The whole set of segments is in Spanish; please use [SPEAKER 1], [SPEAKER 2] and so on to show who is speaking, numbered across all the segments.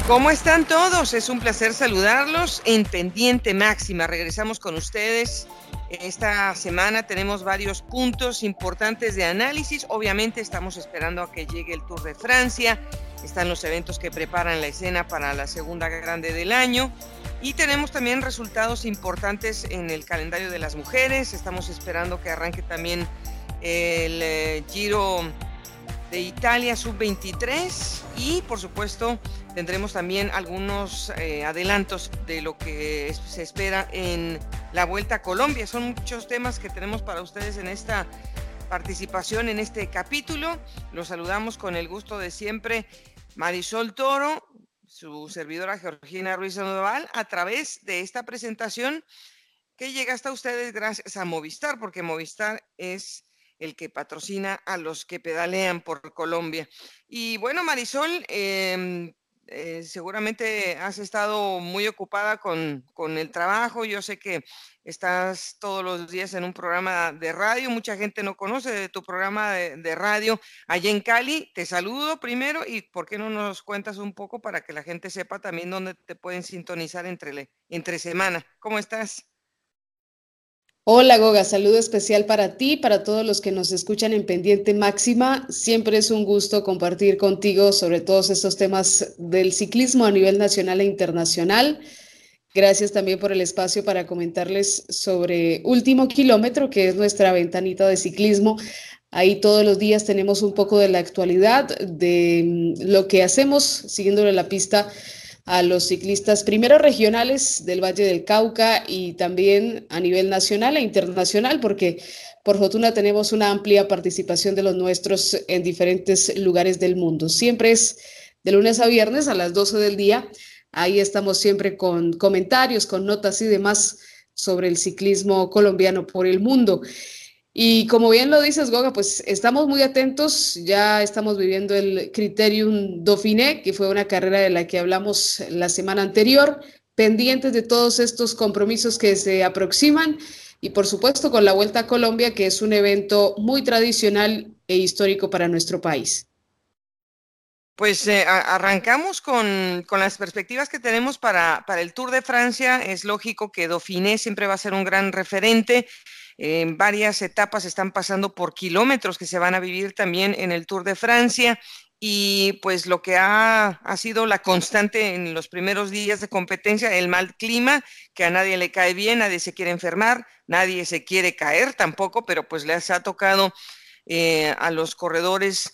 [SPEAKER 1] ¿Cómo están todos? Es un placer saludarlos en Pendiente Máxima. Regresamos con ustedes. Esta semana tenemos varios puntos importantes de análisis. Obviamente estamos esperando a que llegue el Tour de Francia. Están los eventos que preparan la escena para la segunda grande del año. Y tenemos también resultados importantes en el calendario de las mujeres. Estamos esperando que arranque también el Giro de Italia sub-23 y por supuesto tendremos también algunos adelantos de lo que se espera en la Vuelta a Colombia. Son muchos temas que tenemos para ustedes en esta participación, en este capítulo. Los saludamos con el gusto de siempre, Marisol Toro, su servidora Georgina Ruiz Sandoval, a través de esta presentación que llega hasta ustedes gracias a Movistar, porque Movistar es el que patrocina a los que pedalean por Colombia. Y bueno, Marisol, seguramente has estado muy ocupada con el trabajo. Yo sé que estás todos los días en un programa de radio. Mucha gente no conoce de tu programa de radio allá en Cali. Te saludo primero y ¿por qué no nos cuentas un poco para que la gente sepa también dónde te pueden sintonizar entre semana? ¿Cómo estás?
[SPEAKER 2] Hola Goga, saludo especial para ti, para todos los que nos escuchan en Pendiente Máxima. Siempre es un gusto compartir contigo sobre todos estos temas del ciclismo a nivel nacional e internacional. Gracias también por el espacio para comentarles sobre Último Kilómetro, que es nuestra ventanita de ciclismo. Ahí todos los días tenemos un poco de la actualidad, de lo que hacemos siguiéndole la pista a los ciclistas, primero regionales del Valle del Cauca y también a nivel nacional e internacional, porque por fortuna tenemos una amplia participación de los nuestros en diferentes lugares del mundo. Siempre es de lunes a viernes a las 12 del día. Ahí estamos siempre con comentarios, con notas y demás sobre el ciclismo colombiano por el mundo. Y como bien lo dices, Goga, pues estamos muy atentos, ya estamos viviendo el Criterium Dauphiné, que fue una carrera de la que hablamos la semana anterior, pendientes de todos estos compromisos que se aproximan y por supuesto con la Vuelta a Colombia, que es un evento muy tradicional e histórico para nuestro país.
[SPEAKER 1] Pues arrancamos con las perspectivas que tenemos para el Tour de Francia. Es lógico que Dauphiné siempre va a ser un gran referente. En varias etapas están pasando por kilómetros que se van a vivir también en el Tour de Francia. Y pues lo que ha sido la constante en los primeros días de competencia, el mal clima, que a nadie le cae bien, nadie se quiere enfermar, nadie se quiere caer tampoco, pero pues les ha tocado a los corredores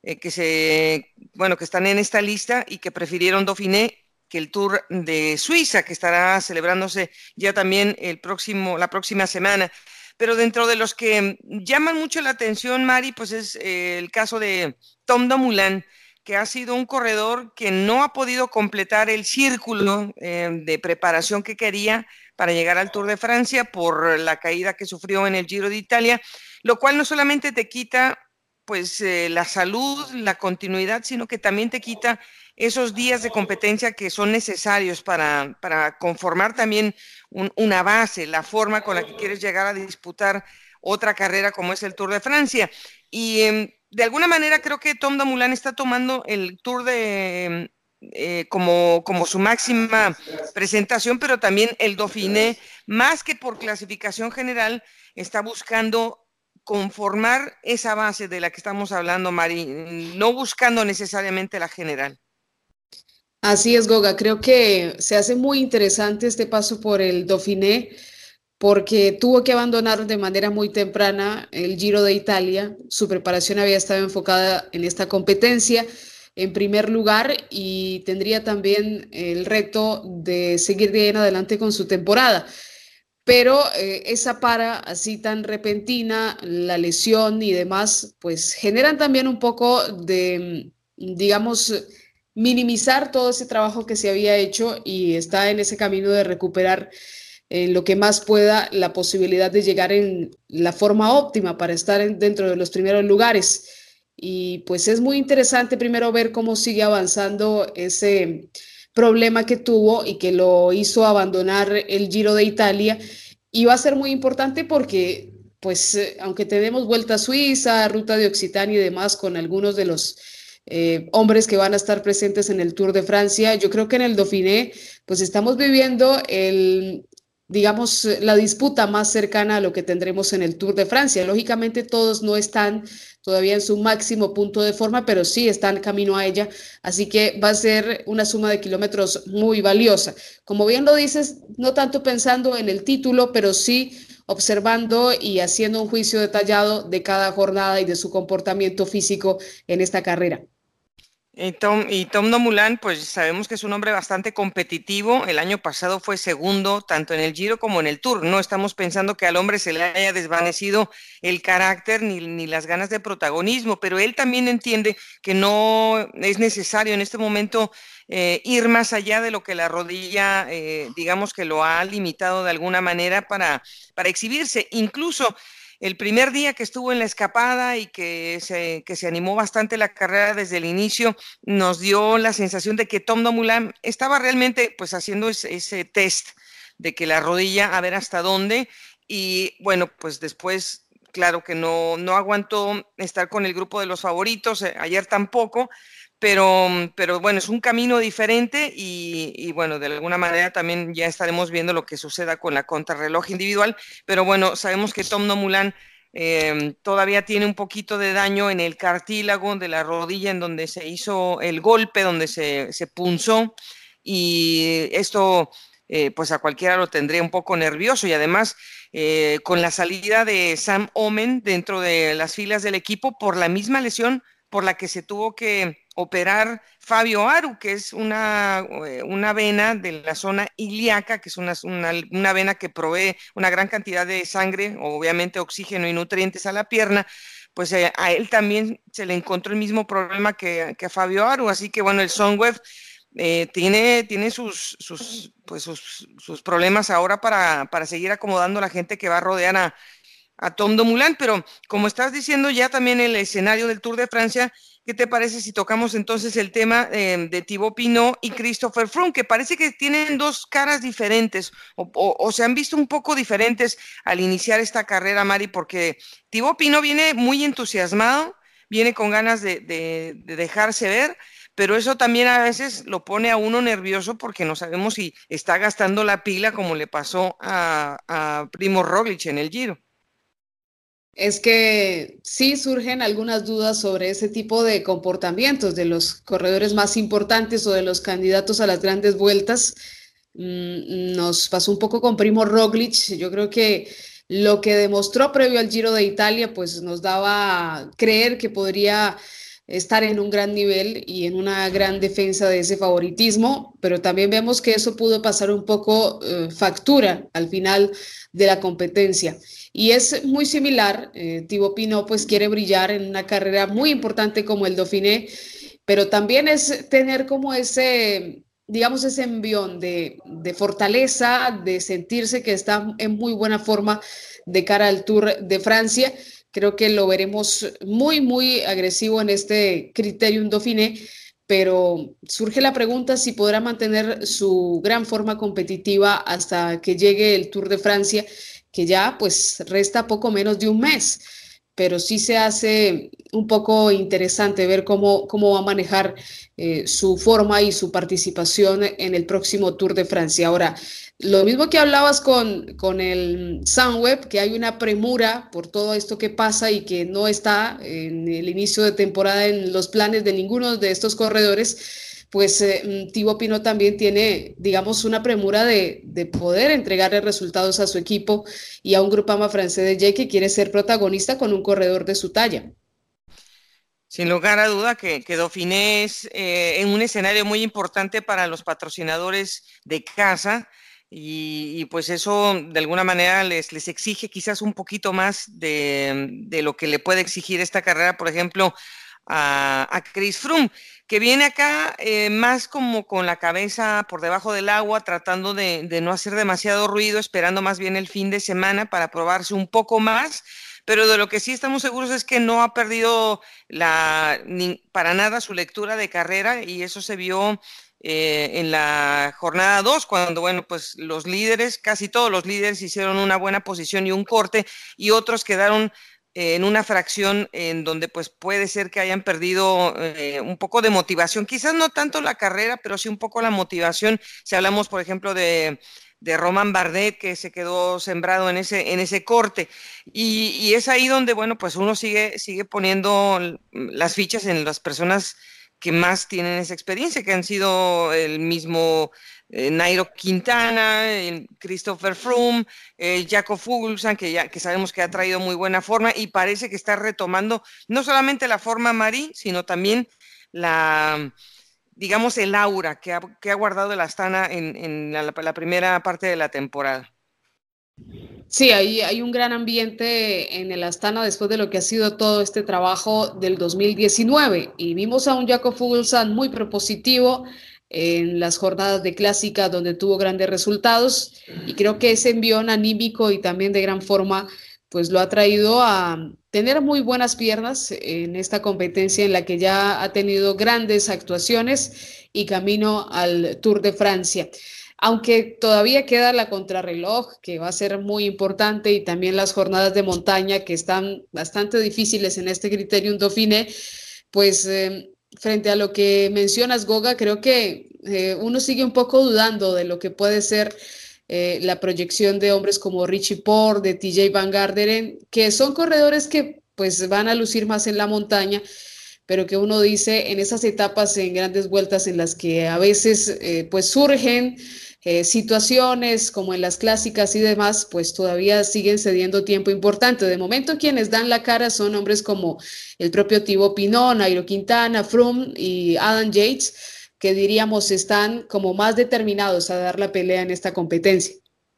[SPEAKER 1] que están en esta lista y que prefirieron Dauphiné que el Tour de Suiza, que estará celebrándose ya también la próxima semana. Pero dentro de los que llaman mucho la atención, Mari, pues es el caso de Tom Dumoulin, que ha sido un corredor que no ha podido completar el círculo de preparación que quería para llegar al Tour de Francia por la caída que sufrió en el Giro de Italia, lo cual no solamente te quita pues la salud, la continuidad, sino que también te quita esos días de competencia que son necesarios para conformar también una base, la forma con la que quieres llegar a disputar otra carrera como es el Tour de Francia. Y de alguna manera creo que Tom Dumoulin está tomando el Tour como su máxima presentación, pero también el Dauphiné, más que por clasificación general, está buscando conformar esa base de la que estamos hablando, Mari, no buscando necesariamente la general.
[SPEAKER 2] Así es, Goga. Creo que se hace muy interesante este paso por el Dauphiné porque tuvo que abandonar de manera muy temprana el Giro de Italia. Su preparación había estado enfocada en esta competencia en primer lugar y tendría también el reto de seguir de ahí en adelante con su temporada. Pero esa para así tan repentina, la lesión y demás, pues generan también un poco de, digamos, minimizar todo ese trabajo que se había hecho y está en ese camino de recuperar en lo que más pueda la posibilidad de llegar en la forma óptima para estar dentro de los primeros lugares. Y pues es muy interesante primero ver cómo sigue avanzando ese problema que tuvo y que lo hizo abandonar el Giro de Italia. Y va a ser muy importante porque, pues, aunque tenemos Vuelta a Suiza, Ruta de Occitania y demás con algunos de los hombres que van a estar presentes en el Tour de Francia. Yo creo que en el Dauphiné, pues estamos viviendo digamos, la disputa más cercana a lo que tendremos en el Tour de Francia. Lógicamente todos no están todavía en su máximo punto de forma, pero sí están camino a ella, así que va a ser una suma de kilómetros muy valiosa. Como bien lo dices, no tanto pensando en el título, pero sí observando y haciendo un juicio detallado de cada jornada y de su comportamiento físico en esta carrera.
[SPEAKER 1] Tom Dumoulin, pues sabemos que es un hombre bastante competitivo. El año pasado fue segundo tanto en el Giro como en el Tour. No estamos pensando que al hombre se le haya desvanecido el carácter ni las ganas de protagonismo, pero él también entiende que no es necesario en este momento ir más allá de lo que la rodilla, digamos que lo ha limitado de alguna manera para exhibirse. Incluso el primer día que estuvo en la escapada y que se animó bastante la carrera desde el inicio, nos dio la sensación de que Tom Dumoulin estaba realmente pues haciendo ese test de que la rodilla, a ver hasta dónde, y bueno, pues después, claro que no aguantó estar con el grupo de los favoritos, ayer tampoco, pero bueno, es un camino diferente y bueno, de alguna manera también ya estaremos viendo lo que suceda con la contrarreloj individual, pero bueno, sabemos que Tom Dumoulin todavía tiene un poquito de daño en el cartílago de la rodilla en donde se hizo el golpe, donde se punzó y esto pues a cualquiera lo tendría un poco nervioso y además con la salida de Sam Omen dentro de las filas del equipo por la misma lesión por la que se tuvo que operar Fabio Aru, que es una vena de la zona ilíaca, que es una vena que provee una gran cantidad de sangre, obviamente oxígeno y nutrientes a la pierna, pues a él también se le encontró el mismo problema que a Fabio Aru, así que bueno, el Sunweb tiene sus problemas ahora para seguir acomodando a la gente que va a rodear a Tom Dumoulin, pero como estás diciendo ya también el escenario del Tour de Francia, ¿qué te parece si tocamos entonces el tema de Thibaut Pinot y Christopher Froome, que parece que tienen dos caras diferentes o se han visto un poco diferentes al iniciar esta carrera, Mari, porque Thibaut Pinot viene muy entusiasmado, viene con ganas de dejarse ver, pero eso también a veces lo pone a uno nervioso porque no sabemos si está gastando la pila como le pasó a Primo Roglic en el Giro.
[SPEAKER 2] Es que sí surgen algunas dudas sobre ese tipo de comportamientos de los corredores más importantes o de los candidatos a las grandes vueltas. Nos pasó un poco con Primo Roglic. Yo creo que lo que demostró previo al Giro de Italia, pues nos daba a creer que podría estar en un gran nivel y en una gran defensa de ese favoritismo, pero también vemos que eso pudo pasar un poco factura al final de la competencia. Y es muy similar, Thibaut Pinot pues quiere brillar en una carrera muy importante como el Dauphiné, pero también es tener como ese, digamos, ese envión de fortaleza, de sentirse que está en muy buena forma de cara al Tour de Francia. Creo que lo veremos muy, muy agresivo en este Criterium Dauphiné, pero surge la pregunta si podrá mantener su gran forma competitiva hasta que llegue el Tour de Francia, que ya pues resta poco menos de un mes, pero sí se hace un poco interesante ver cómo va a manejar su forma y su participación en el próximo Tour de Francia. Ahora, lo mismo que hablabas con el Sunweb, que hay una premura por todo esto que pasa y que no está en el inicio de temporada en los planes de ninguno de estos corredores, pues Thibaut Pinot también tiene, digamos, una premura de poder entregarle resultados a su equipo y a un Groupama francés de Jay que quiere ser protagonista con un corredor de su talla.
[SPEAKER 1] Sin lugar a duda que Dauphiné es en un escenario muy importante para los patrocinadores de casa pues eso de alguna manera les exige quizás un poquito más de lo que le puede exigir esta carrera, por ejemplo, a Chris Froome, que viene acá más como con la cabeza por debajo del agua, tratando de no hacer demasiado ruido, esperando más bien el fin de semana para probarse un poco más, pero de lo que sí estamos seguros es que no ha perdido para nada su lectura de carrera y eso se vio en la jornada 2 cuando, bueno, pues los líderes, casi todos los líderes hicieron una buena posición y un corte y otros quedaron en una fracción en donde pues puede ser que hayan perdido un poco de motivación, quizás no tanto la carrera, pero sí un poco la motivación. Si hablamos, por ejemplo, de Romain Bardet, que se quedó sembrado en ese corte. Y es ahí donde, bueno, pues uno sigue poniendo las fichas en las personas que más tienen esa experiencia, que han sido el mismo Nairo Quintana, el Christopher Froome, Jakob Fuglsang, que sabemos que ha traído muy buena forma y parece que está retomando no solamente la forma Mari, sino también la, digamos, el aura que ha guardado el Astana en la primera parte de la temporada.
[SPEAKER 2] Sí, hay un gran ambiente en el Astana después de lo que ha sido todo este trabajo del 2019 y vimos a un Jakob Fuglsang muy propositivo en las jornadas de clásica donde tuvo grandes resultados y creo que ese envión anímico y también de gran forma pues lo ha traído a tener muy buenas piernas en esta competencia en la que ya ha tenido grandes actuaciones y camino al Tour de Francia. Aunque todavía queda la contrarreloj, que va a ser muy importante, y también las jornadas de montaña, que están bastante difíciles en este Criterium Dauphiné, pues frente a lo que mencionas, Goga, creo que uno sigue un poco dudando de lo que puede ser la proyección de hombres como Richie Porte, de TJ Van Garderen, que son corredores que pues van a lucir más en la montaña, pero que uno dice en esas etapas, en grandes vueltas en las que a veces pues surgen situaciones como en las clásicas y demás, pues todavía siguen cediendo tiempo importante. De momento quienes dan la cara son hombres como el propio Thibaut Pinot, Nairo Quintana, Froome y Adam Yates, que diríamos están como más determinados a dar la pelea en esta competencia.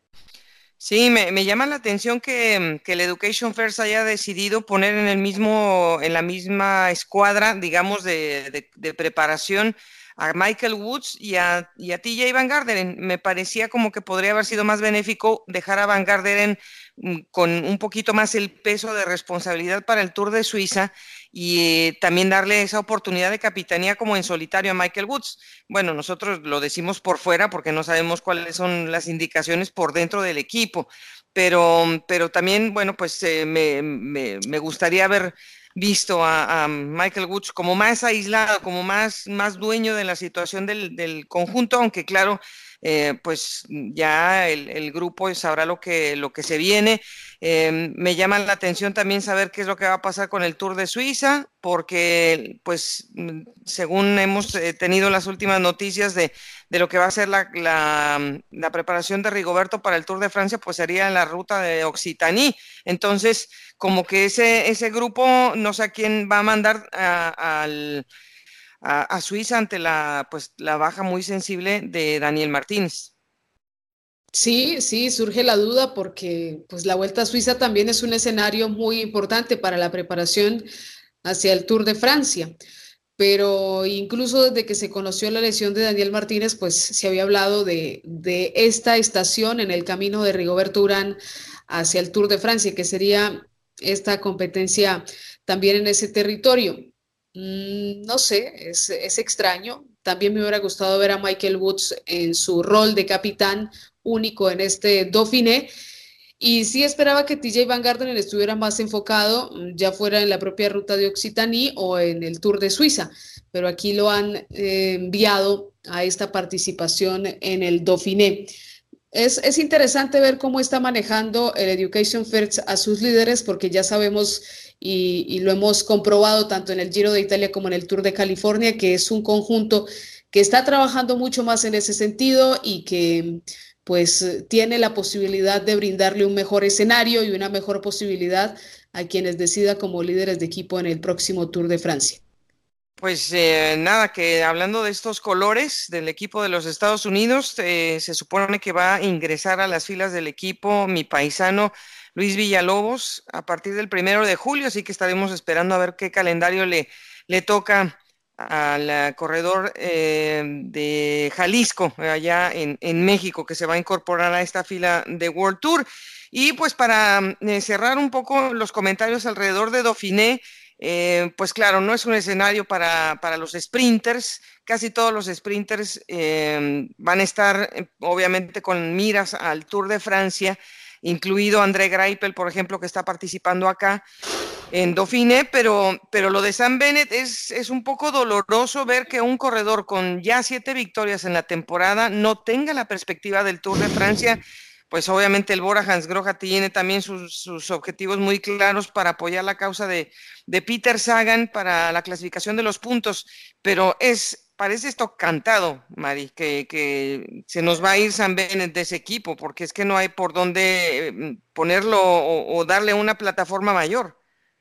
[SPEAKER 1] Sí, me llama la atención que el Education First haya decidido poner en la misma escuadra, digamos, de preparación a Michael Woods y a TJ Van Garderen. Me parecía como que podría haber sido más benéfico dejar a Van Garderen con un poquito más el peso de responsabilidad para el Tour de Suiza y también darle esa oportunidad de capitanía como en solitario a Michael Woods. Bueno, nosotros lo decimos por fuera porque no sabemos cuáles son las indicaciones por dentro del equipo, pero también, bueno, pues me gustaría haber visto a Michael Woods como más aislado, como más dueño de la situación del conjunto, aunque claro, pues ya el grupo sabrá lo que se viene. Me llama la atención también saber qué es lo que va a pasar con el Tour de Suiza, porque pues según hemos tenido las últimas noticias de lo que va a ser la preparación de Rigoberto para el Tour de Francia, pues sería en la ruta de Occitanie. Entonces, como que ese grupo, no sé a quién va a mandar a Suiza ante pues, la baja muy sensible de Daniel Martínez.
[SPEAKER 2] Sí, sí, surge la duda porque pues la Vuelta a Suiza también es un escenario muy importante para la preparación hacia el Tour de Francia, pero incluso desde que se conoció la lesión de Daniel Martínez, pues se había hablado de esta estación en el camino de Rigoberto Urán hacia el Tour de Francia, que sería esta competencia también en ese territorio. No sé, es extraño. También me hubiera gustado ver a Michael Woods en su rol de capitán único en este Dauphiné. Y sí esperaba que TJ Van Garderen estuviera más enfocado, ya fuera en la propia ruta de Occitanie o en el Tour de Suiza, pero aquí lo han enviado a esta participación en el Dauphiné. Es interesante ver cómo está manejando el Education First a sus líderes, porque ya sabemos y lo hemos comprobado tanto en el Giro de Italia como en el Tour de California, que es un conjunto que está trabajando mucho más en ese sentido y que pues tiene la posibilidad de brindarle un mejor escenario y una mejor posibilidad a quienes decida como líderes de equipo en el próximo Tour de Francia.
[SPEAKER 1] Pues nada, que hablando de estos colores del equipo de los Estados Unidos, se supone que va a ingresar a las filas del equipo mi paisano Luis Villalobos a partir del 1 de julio, así que estaremos esperando a ver qué calendario le toca al corredor de Jalisco, allá en México, que se va a incorporar a esta fila de World Tour. Y pues para cerrar un poco los comentarios alrededor de Dauphiné, pues claro, no es un escenario para los sprinters. Casi todos los sprinters van a estar obviamente con miras al Tour de Francia, incluido André Greipel, por ejemplo, que está participando acá. en Dauphiné, pero lo de Sam Bennett es un poco doloroso ver que un corredor con ya 7 victorias en la temporada no tenga la perspectiva del Tour de Francia. Pues obviamente el Bora Hansgrohe tiene también sus objetivos muy claros para apoyar la causa de Peter Sagan para la clasificación de los puntos, pero parece esto cantado, Mari, que se nos va a ir Sam Bennett de ese equipo, porque es que no hay por dónde ponerlo o darle una plataforma mayor.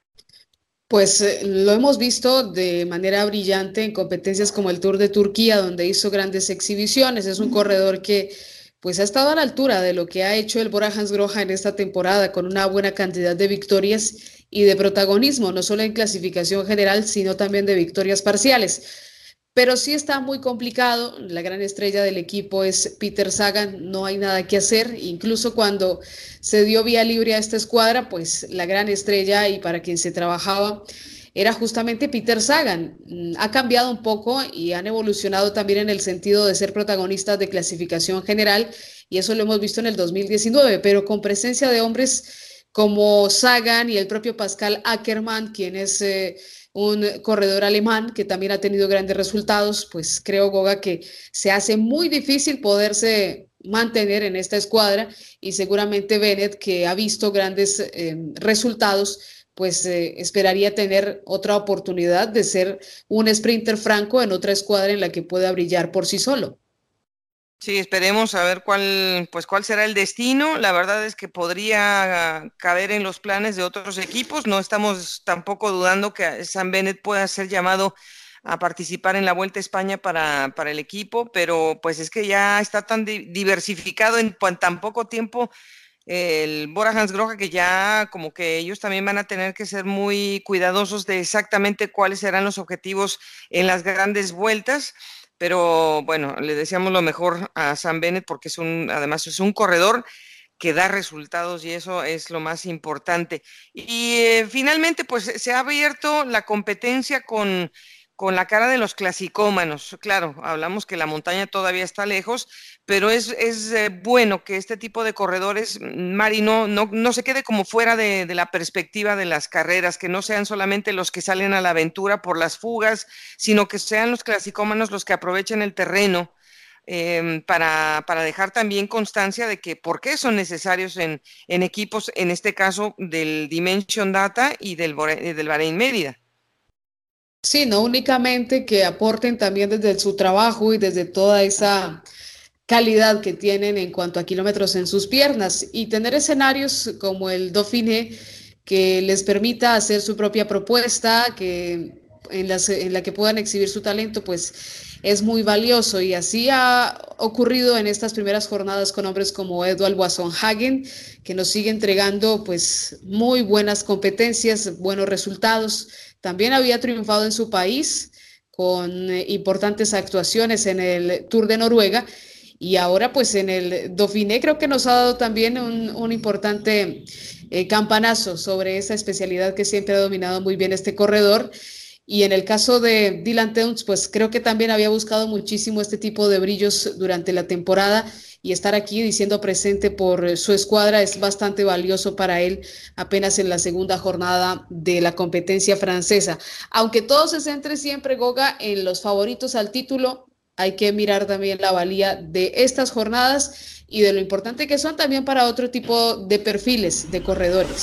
[SPEAKER 2] Pues lo hemos visto de manera brillante en competencias como el Tour de Turquía, donde hizo grandes exhibiciones. Es un corredor que pues ha estado a la altura de lo que ha hecho el Bora Hansgrohe en esta temporada, con una buena cantidad de victorias y de protagonismo, no solo en clasificación general, sino también de victorias parciales. Pero sí está muy complicado. La gran estrella del equipo es Peter Sagan. No hay nada que hacer. Incluso cuando se dio vía libre a esta escuadra, pues la gran estrella y para quien se trabajaba era justamente Peter Sagan. Ha cambiado un poco y han evolucionado también en el sentido de ser protagonistas de clasificación general, y eso lo hemos visto en el 2019, pero con presencia de hombres como Sagan y el propio Pascal Ackermann, quien es un corredor alemán que también ha tenido grandes resultados. Pues creo, Goga, que se hace muy difícil poderse mantener en esta escuadra, y seguramente Bennett, que ha visto grandes resultados, pues esperaría tener otra oportunidad de ser un sprinter franco en otra escuadra en la que pueda brillar por sí solo.
[SPEAKER 1] Sí, esperemos a ver cuál será el destino. La verdad es que podría caber en los planes de otros equipos. No estamos tampoco dudando que Sam Bennett pueda ser llamado a participar en la Vuelta a España para el equipo, pero pues es que ya está tan diversificado en tan poco tiempo el Bora Hansgrohe, que ya como que ellos también van a tener que ser muy cuidadosos de exactamente cuáles serán los objetivos en las grandes vueltas. Pero bueno, le deseamos lo mejor a Sam Bennett porque además es un corredor que da resultados y eso es lo más importante. Y finalmente, pues se ha abierto la competencia con la cara de los clasicómanos. Claro, hablamos que la montaña todavía está lejos, pero es bueno que este tipo de corredores, Mari, no se quede como fuera de la perspectiva de las carreras, que no sean solamente los que salen a la aventura por las fugas, sino que sean los clasicómanos los que aprovechen el terreno para dejar también constancia de que por qué son necesarios en equipos, en este caso del Dimension Data y del Bahrein Mérida.
[SPEAKER 2] Sí, no únicamente que aporten también desde su trabajo y desde toda esa calidad que tienen en cuanto a kilómetros en sus piernas, y tener escenarios como el Dauphiné que les permita hacer su propia propuesta, que en la que puedan exhibir su talento, pues es muy valioso. Y así ha ocurrido en estas primeras jornadas con hombres como Edward Boasson-Hagen, que nos sigue entregando pues muy buenas competencias, buenos resultados. También había triunfado en su país con importantes actuaciones en el Tour de Noruega, y ahora pues en el Dauphiné creo que nos ha dado también un importante campanazo sobre esa especialidad que siempre ha dominado muy bien este corredor. Y en el caso de Dylan Teuns, pues creo que también había buscado muchísimo este tipo de brillos durante la temporada, y estar aquí diciendo presente por su escuadra es bastante valioso para él apenas en la segunda jornada de la competencia francesa. Aunque todo se centre siempre, Goga, en los favoritos al título, hay que mirar también la valía de estas jornadas y de lo importante que son también para otro tipo de perfiles de corredores.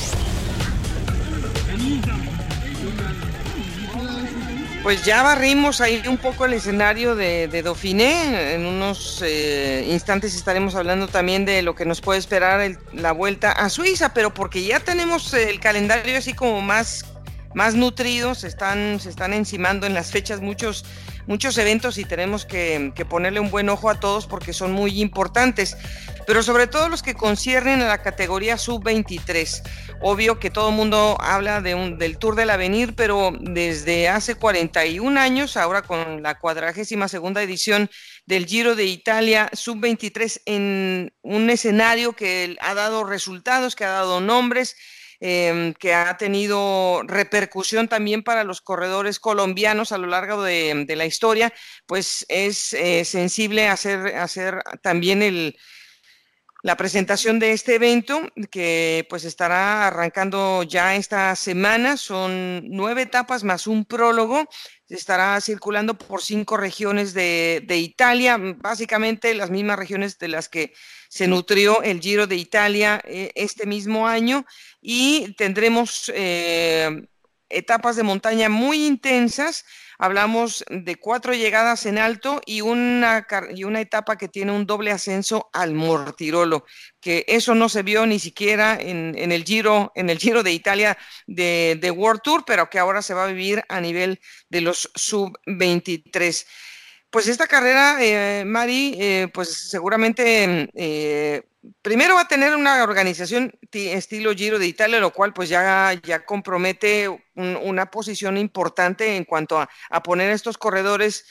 [SPEAKER 1] Pues ya barrimos ahí un poco el escenario de Dauphiné. En unos instantes estaremos hablando también de lo que nos puede esperar la vuelta a Suiza, pero porque ya tenemos el calendario así como más nutrido, se están encimando en las fechas muchos eventos y tenemos que ponerle un buen ojo a todos porque son muy importantes, pero sobre todo los que conciernen a la categoría sub-23. Obvio que todo el mundo habla del Tour del Avenir, pero desde hace 41 años, ahora con la 42ª edición del Giro de Italia sub-23, en un escenario que ha dado resultados, que ha dado nombres, que ha tenido repercusión también para los corredores colombianos a lo largo de la historia, pues es sensible hacer también la presentación de este evento que pues estará arrancando ya esta semana. Son 9 etapas más un prólogo. Estará circulando por 5 regiones de Italia, básicamente las mismas regiones de las que se nutrió el Giro de Italia este mismo año, y tendremos etapas de montaña muy intensas. Hablamos de 4 llegadas en alto y una etapa que tiene un doble ascenso al Mortirolo, que eso no se vio ni siquiera en el Giro de Italia de World Tour, pero que ahora se va a vivir a nivel de los sub-23. Pues esta carrera, Mari, pues seguramente primero va a tener una organización estilo Giro de Italia, lo cual pues ya compromete una posición importante en cuanto a poner a estos corredores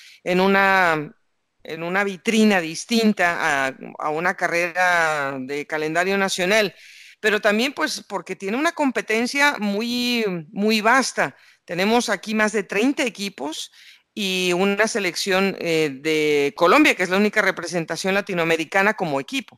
[SPEAKER 1] en una vitrina distinta a una carrera de calendario nacional, pero también pues porque tiene una competencia muy vasta. Tenemos aquí más de 30 equipos y una selección de Colombia, que es la única representación latinoamericana como equipo.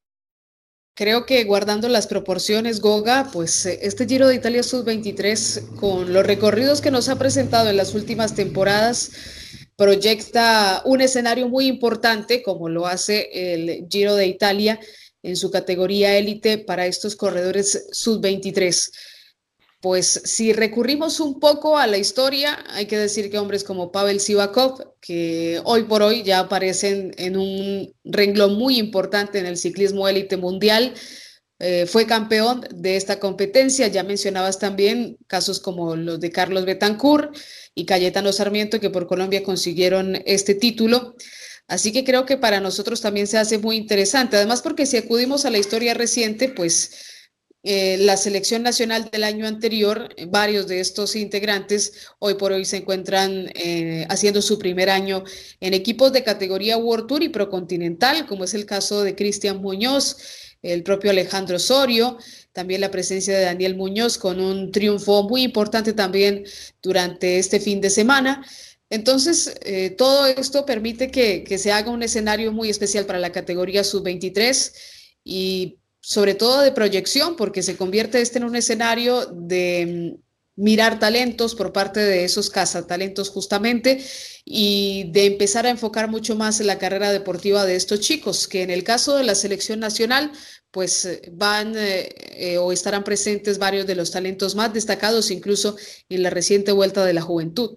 [SPEAKER 2] Creo que guardando las proporciones, Goga, pues este Giro de Italia Sub-23, con los recorridos que nos ha presentado en las últimas temporadas, proyecta un escenario muy importante, como lo hace el Giro de Italia en su categoría élite para estos corredores Sub-23. Pues si recurrimos un poco a la historia, hay que decir que hombres como Pavel Sivakov, que hoy por hoy ya aparecen en un renglón muy importante en el ciclismo élite mundial, fue campeón de esta competencia. Ya mencionabas también casos como los de Carlos Betancourt y Cayetano Sarmiento, que por Colombia consiguieron este título. Así que creo que para nosotros también se hace muy interesante. Además, porque si acudimos a la historia reciente, pues la selección nacional del año anterior, varios de estos integrantes hoy por hoy se encuentran haciendo su primer año en equipos de categoría World Tour y Procontinental, como es el caso de Cristian Muñoz, el propio Alejandro Osorio, también la presencia de Daniel Muñoz con un triunfo muy importante también durante este fin de semana. Entonces, todo esto permite que se haga un escenario muy especial para la categoría sub-23 y sobre todo de proyección, porque se convierte en un escenario de mirar talentos por parte de esos cazatalentos justamente, y de empezar a enfocar mucho más en la carrera deportiva de estos chicos, que en el caso de la selección nacional, pues van o estarán presentes varios de los talentos más destacados, incluso en la reciente Vuelta de la Juventud.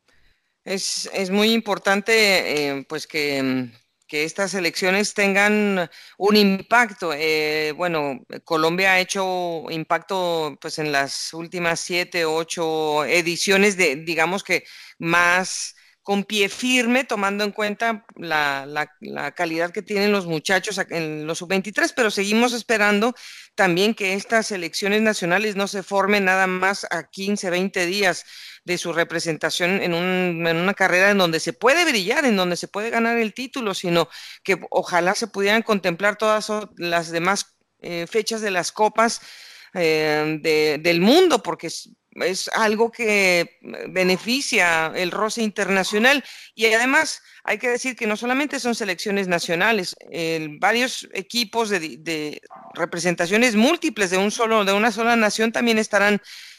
[SPEAKER 1] Es muy importante pues que estas elecciones tengan un impacto. Bueno, Colombia ha hecho impacto pues en las últimas 7, 8 ediciones de, digamos que más con pie firme, tomando en cuenta la calidad que tienen los muchachos en los sub-23, pero seguimos esperando también que estas selecciones nacionales no se formen nada más a 15, 20 días de su representación en una carrera en donde se puede brillar, en donde se puede ganar el título, sino que ojalá se pudieran contemplar todas las demás fechas de las copas del mundo, porque es algo que beneficia el roce internacional. Y además hay que decir que no solamente son selecciones nacionales, varios equipos de representaciones múltiples de una sola nación también estarán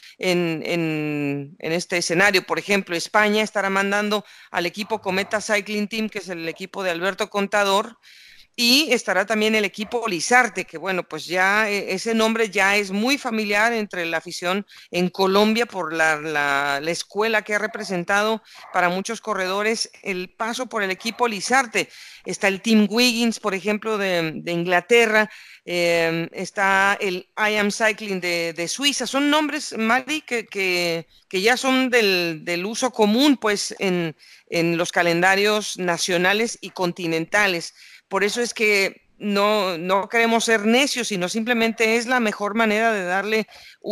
[SPEAKER 1] en este escenario. Por ejemplo, España estará mandando al equipo Cometa Cycling Team, que es el equipo de Alberto Contador, y estará también el equipo Lizarte, que bueno, pues ya ese nombre ya es muy familiar entre la afición en Colombia por la escuela que ha representado para muchos corredores el paso por el equipo Lizarte. Está el Team Wiggins, por ejemplo, de Inglaterra, está el I Am Cycling de Suiza. Son nombres, Mari, que ya son del uso común pues en los calendarios nacionales y continentales. Por eso es que no queremos ser necios, sino simplemente es la mejor manera de darle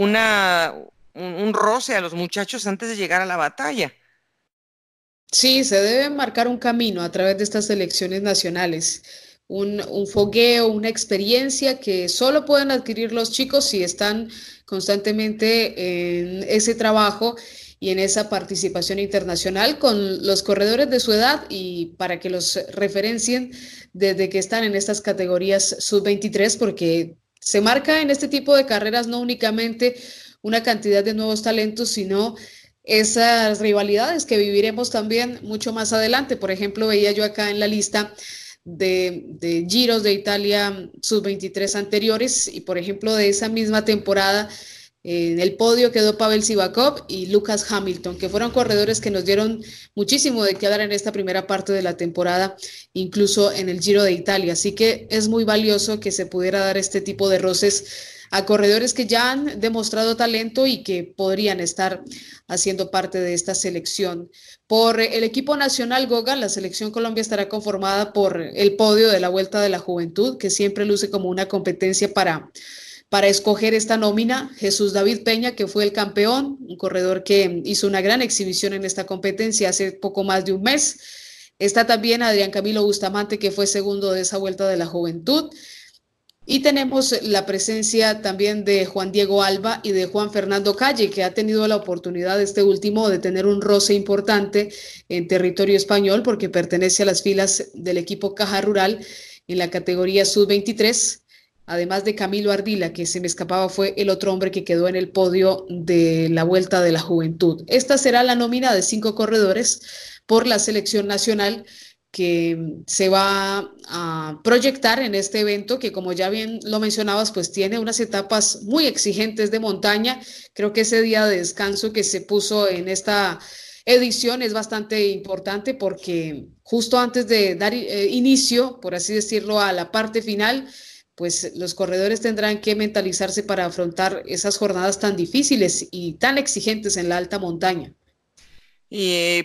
[SPEAKER 1] un roce a los muchachos antes de llegar a la batalla.
[SPEAKER 2] Sí, se debe marcar un camino a través de estas elecciones nacionales, un fogueo, una experiencia que solo pueden adquirir los chicos si están constantemente en ese trabajo y en esa participación internacional con los corredores de su edad y para que los referencien desde que están en estas categorías sub-23, porque se marca en este tipo de carreras no únicamente una cantidad de nuevos talentos, sino esas rivalidades que viviremos también mucho más adelante. Por ejemplo, veía yo acá en la lista de Giros de Italia sub-23 anteriores y, por ejemplo, de esa misma temporada, en el podio quedó Pavel Sivakov y Lucas Hamilton, que fueron corredores que nos dieron muchísimo de qué hablar en esta primera parte de la temporada, incluso en el Giro de Italia. Así que es muy valioso que se pudiera dar este tipo de roces a corredores que ya han demostrado talento y que podrían estar haciendo parte de esta selección. Por el equipo nacional, Goga, la selección Colombia estará conformada por el podio de la Vuelta de la Juventud, que siempre luce como una competencia para escoger esta nómina. Jesús David Peña, que fue el campeón, un corredor que hizo una gran exhibición en esta competencia hace poco más de un mes. Está también Adrián Camilo Bustamante, que fue segundo de esa Vuelta de la Juventud. Y tenemos la presencia también de Juan Diego Alba y de Juan Fernando Calle, que ha tenido la oportunidad este último de tener un roce importante en territorio español porque pertenece a las filas del equipo Caja Rural en la categoría sub-23. Además de Camilo Ardila, que se me escapaba, fue el otro hombre que quedó en el podio de la Vuelta de la Juventud. Esta será la nómina de 5 corredores por la selección nacional que se va a proyectar en este evento que, como ya bien lo mencionabas, pues tiene unas etapas muy exigentes de montaña. Creo que ese día de descanso que se puso en esta edición es bastante importante porque justo antes de dar inicio, por así decirlo, a la parte final, pues los corredores tendrán que mentalizarse para afrontar esas jornadas tan difíciles y tan exigentes en la alta montaña.
[SPEAKER 1] Y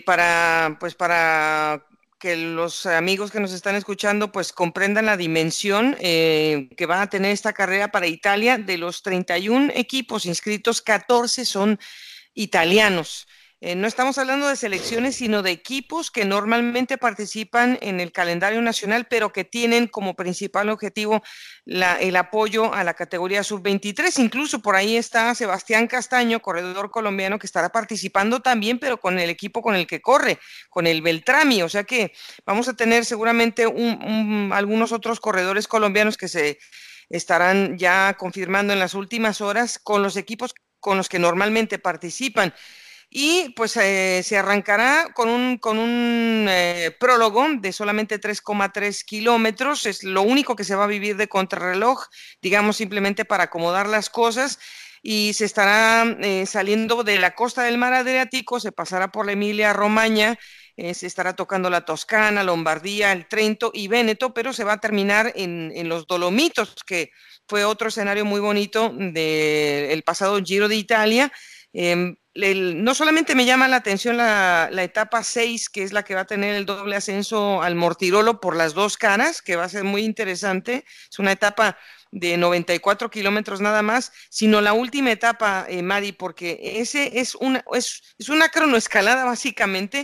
[SPEAKER 1] para que los amigos que nos están escuchando pues comprendan la dimensión que van a tener esta carrera para Italia, de los 31 equipos inscritos, 14 son italianos. No estamos hablando de selecciones, sino de equipos que normalmente participan en el calendario nacional, pero que tienen como principal objetivo el apoyo a la categoría sub-23. Incluso por ahí está Sebastián Castaño, corredor colombiano, que estará participando también, pero con el equipo con el que corre, con el Beltrami. O sea que vamos a tener seguramente algunos otros corredores colombianos que se estarán ya confirmando en las últimas horas con los equipos con los que normalmente participan. Y pues se arrancará con un prólogo de solamente 3,3 kilómetros. Es lo único que se va a vivir de contrarreloj, digamos, simplemente para acomodar las cosas. Y se estará saliendo de la costa del mar Adriático, se pasará por la Emilia-Romagna, se estará tocando la Toscana, Lombardía, el Trento y Véneto, pero se va a terminar en los Dolomitos, que fue otro escenario muy bonito del pasado Giro de Italia. No solamente me llama la atención la etapa 6, que es la que va a tener el doble ascenso al Mortirolo por las dos caras, que va a ser muy interesante. Es una etapa de 94 kilómetros nada más, sino la última etapa, Madi, porque ese es una cronoescalada básicamente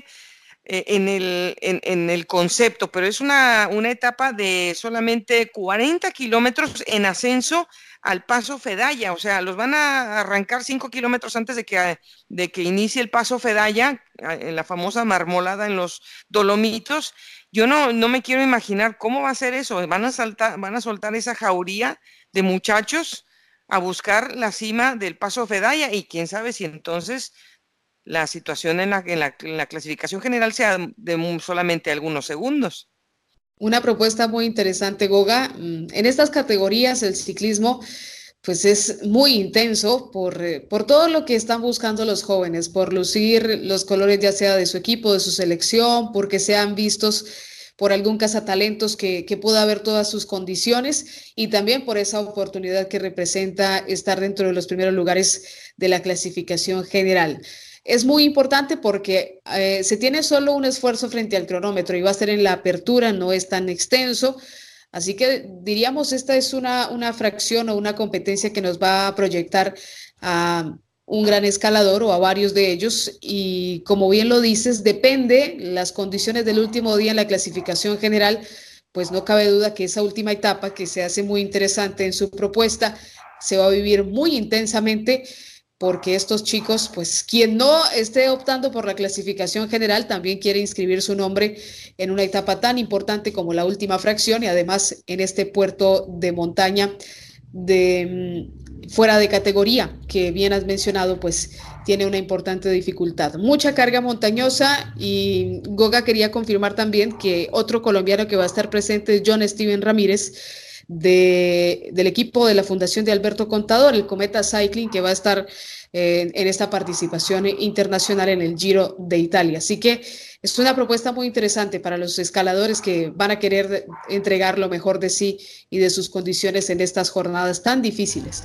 [SPEAKER 1] en el concepto, pero es una etapa de solamente 40 kilómetros en ascenso al Paso Fedaya. O sea, los van a arrancar 5 kilómetros antes de que inicie el Paso Fedaya, en la famosa marmolada en los Dolomitos. Yo no me quiero imaginar cómo va a ser eso. Van a soltar esa jauría de muchachos a buscar la cima del Paso Fedaya, y quién sabe si entonces la situación en la clasificación general sea de solamente algunos segundos.
[SPEAKER 2] Una propuesta muy interesante, Goga. En estas categorías el ciclismo pues es muy intenso por todo lo que están buscando los jóvenes, por lucir los colores ya sea de su equipo, de su selección, porque sean vistos por algún cazatalentos que pueda ver todas sus condiciones y también por esa oportunidad que representa estar dentro de los primeros lugares de la clasificación general. Es muy importante porque se tiene solo un esfuerzo frente al cronómetro y va a ser en la apertura, no es tan extenso. Así que diríamos, esta es una fracción o una competencia que nos va a proyectar a un gran escalador o a varios de ellos. Y como bien lo dices, depende las condiciones del último día en la clasificación general, pues no cabe duda que esa última etapa, que se hace muy interesante en su propuesta, se va a vivir muy intensamente porque estos chicos, pues quien no esté optando por la clasificación general también quiere inscribir su nombre en una etapa tan importante como la última fracción y además en este puerto de montaña de fuera de categoría que bien has mencionado, pues tiene una importante dificultad. Mucha carga montañosa y Goga quería confirmar también que otro colombiano que va a estar presente es John Steven Ramírez, del equipo de la Fundación de Alberto Contador, el Cometa Cycling, que va a estar en esta participación internacional en el Giro de Italia. Así que es una propuesta muy interesante para los escaladores que van a querer entregar lo mejor de sí y de sus condiciones en estas jornadas tan difíciles.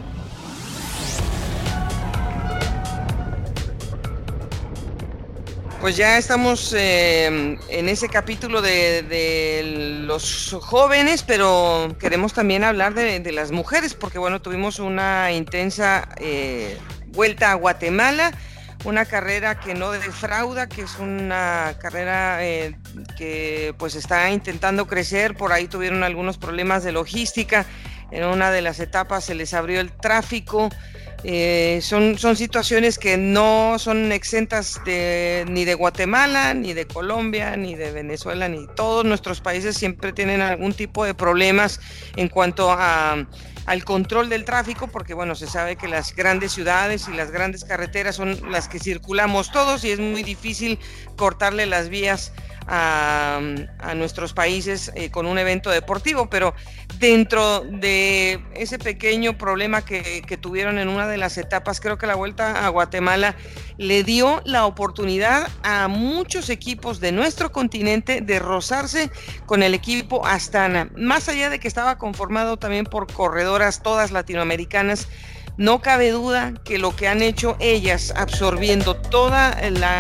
[SPEAKER 1] Pues ya estamos en ese capítulo de los jóvenes, pero queremos también hablar de las mujeres, porque bueno, tuvimos una intensa vuelta a Guatemala, una carrera que no defrauda, que es una carrera que pues está intentando crecer. Por ahí tuvieron algunos problemas de logística, en una de las etapas se les abrió el tráfico. Son situaciones que no son exentas ni de Guatemala, ni de Colombia, ni de Venezuela, ni todos nuestros países siempre tienen algún tipo de problemas en cuanto al control del tráfico, porque bueno, se sabe que las grandes ciudades y las grandes carreteras son las que circulamos todos y es muy difícil cortarle las vías a nuestros países con un evento deportivo, pero dentro de ese pequeño problema que tuvieron en una de las etapas, creo que la Vuelta a Guatemala le dio la oportunidad a muchos equipos de nuestro continente de rozarse con el equipo Astana, más allá de que estaba conformado también por corredoras todas latinoamericanas. No cabe duda que lo que han hecho ellas, absorbiendo toda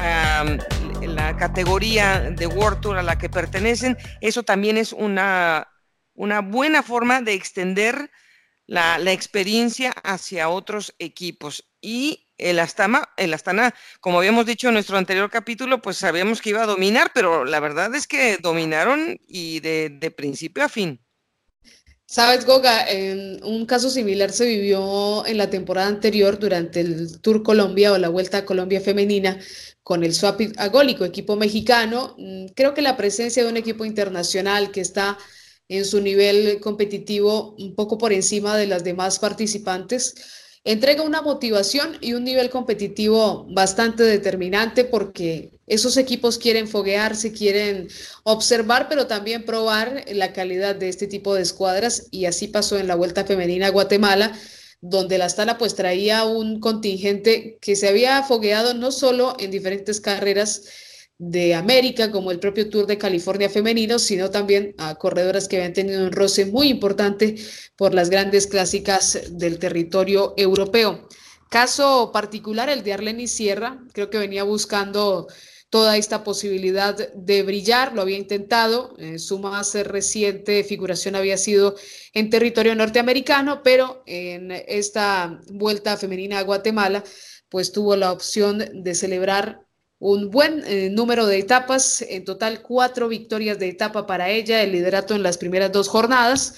[SPEAKER 1] la categoría de World Tour a la que pertenecen, eso también es una buena forma de extender la experiencia hacia otros equipos. Y el Astana, como habíamos dicho en nuestro anterior capítulo, pues sabíamos que iba a dominar, pero la verdad es que dominaron y de principio a fin.
[SPEAKER 2] Sabes, Goga, un caso similar se vivió en la temporada anterior durante el Tour Colombia o la Vuelta a Colombia femenina con el Suapi Agólico, equipo mexicano. Creo que la presencia de un equipo internacional que está en su nivel competitivo un poco por encima de las demás participantes entrega una motivación y un nivel competitivo bastante determinante porque esos equipos quieren foguearse, quieren observar, pero también probar la calidad de este tipo de escuadras y así pasó en la Vuelta Femenina a Guatemala, donde la Astana pues traía un contingente que se había fogueado no solo en diferentes carreras de América, como el propio Tour de California femenino, sino también a corredoras que habían tenido un roce muy importante por las grandes clásicas del territorio europeo. Caso particular, el de Arleny Sierra, creo que venía buscando toda esta posibilidad de brillar, lo había intentado, su más reciente figuración había sido en territorio norteamericano, pero en esta vuelta femenina a Guatemala, pues tuvo la opción de celebrar un buen número de etapas, en total 4 victorias de etapa para ella, el liderato en las primeras 2 jornadas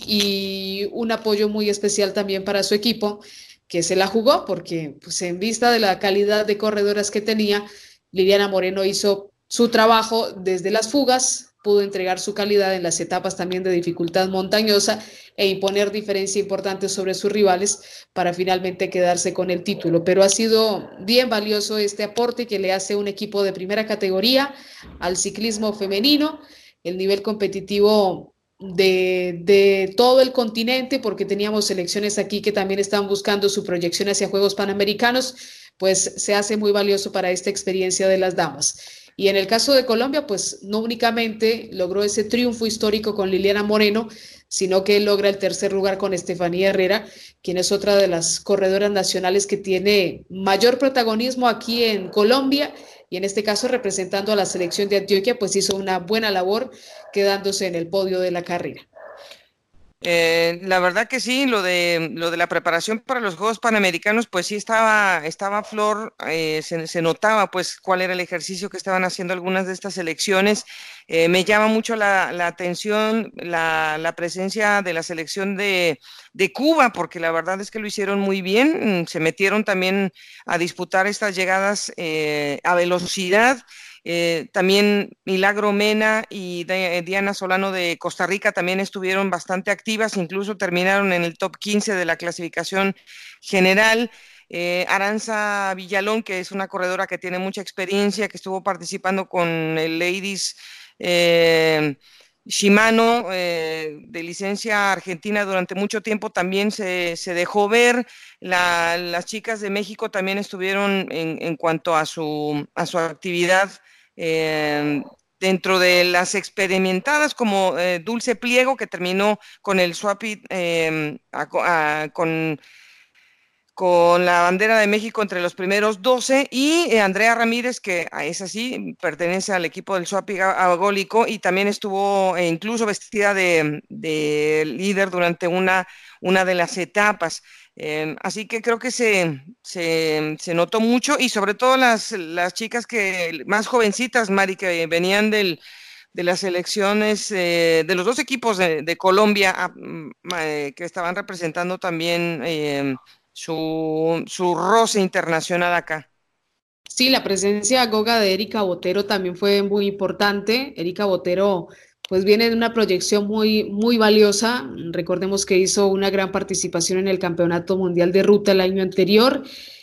[SPEAKER 2] y un apoyo muy especial también para su equipo, que se la jugó porque pues, en vista de la calidad de corredoras que tenía, Liliana Moreno hizo su trabajo desde las fugas, pudo entregar su calidad en las etapas también de dificultad montañosa e imponer diferencia importante sobre sus rivales para finalmente quedarse con el título. Pero ha sido bien valioso este aporte que le hace un equipo de primera categoría al ciclismo femenino, el nivel competitivo de todo el continente, porque teníamos selecciones aquí que también están buscando su proyección hacia Juegos Panamericanos, pues se hace muy valioso para esta experiencia de las damas. Y en el caso de Colombia, pues no únicamente logró ese triunfo histórico con Liliana Moreno, sino que logra el tercer lugar con Estefanía Herrera, quien es otra de las corredoras nacionales que tiene mayor protagonismo aquí en Colombia y en este caso representando a la selección de Antioquia, pues hizo una buena labor quedándose en el podio de la carrera.
[SPEAKER 1] La verdad que sí, lo de la preparación para los Juegos Panamericanos, pues sí estaba Flor, se notaba pues cuál era el ejercicio que estaban haciendo algunas de estas selecciones. Me llama mucho la atención la presencia de la selección de Cuba, porque la verdad es que lo hicieron muy bien, se metieron también a disputar estas llegadas a velocidad. También Milagro Mena y Diana Solano de Costa Rica también estuvieron bastante activas, incluso terminaron en el top 15 de la clasificación general. Aranza Villalón, que es una corredora que tiene mucha experiencia, que estuvo participando con el Ladies Shimano de licencia argentina durante mucho tiempo, también se dejó ver. Las chicas de México también estuvieron en cuanto a su actividad eh, dentro de las experimentadas, como Dulce Pliego, que terminó con el Swapit, con la bandera de México entre los primeros 12, y Andrea Ramírez, que es así, pertenece al equipo del Swapit agólico y también estuvo incluso vestida de líder durante una de las etapas. Así que creo que se notó mucho, y sobre todo las chicas que más jovencitas, Mari, que venían de las elecciones de los dos equipos de Colombia, que estaban representando también su roce internacional acá.
[SPEAKER 2] Sí, la presencia Goga de Erika Botero también fue muy importante. Erika Botero pues viene de una proyección muy valiosa. Recordemos que hizo una gran participación en el Campeonato Mundial de Ruta el año anterior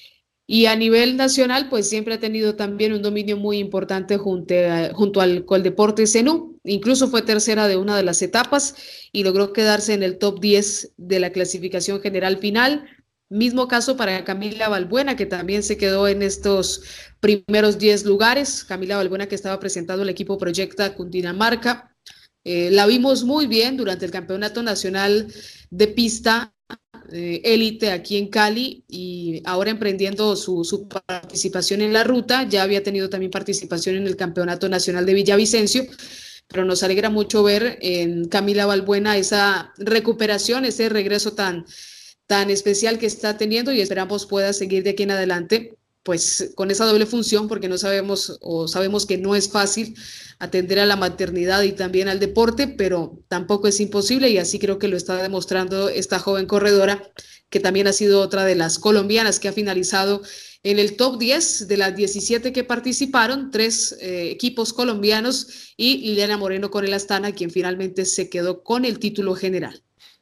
[SPEAKER 2] y a nivel nacional pues siempre ha tenido también un dominio muy importante junto al Coldeportes Zenú. Incluso fue tercera de una de las etapas y logró quedarse en el top 10 de la clasificación general final. Mismo caso para Camila Balbuena, que también se quedó en estos primeros 10 lugares. Camila Balbuena, que estaba presentando el equipo Proyecta Cundinamarca. La vimos muy bien durante el Campeonato Nacional de Pista élite aquí en Cali, y ahora emprendiendo su participación en la ruta. Ya había tenido también participación en el Campeonato Nacional de Villavicencio, pero nos alegra mucho ver en Camila Balbuena esa recuperación, ese regreso tan especial que está teniendo, y esperamos pueda seguir de aquí en adelante pues con esa doble función, porque no sabemos o sabemos que no es fácil atender a la maternidad y también al deporte, pero tampoco es imposible, y así creo que lo está demostrando esta joven corredora, que también ha sido otra de las colombianas que ha finalizado en el top 10 de las 17 que participaron, tres equipos colombianos y Liliana Moreno con el Astana, quien finalmente se quedó con el título general.